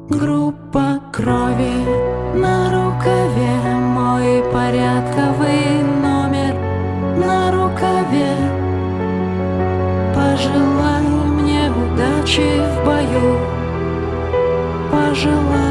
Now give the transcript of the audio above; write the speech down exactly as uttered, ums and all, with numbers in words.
Группа крови на рукаве, мой порядковый номер на рукаве. Пожелай мне удачи в бою, пожелай.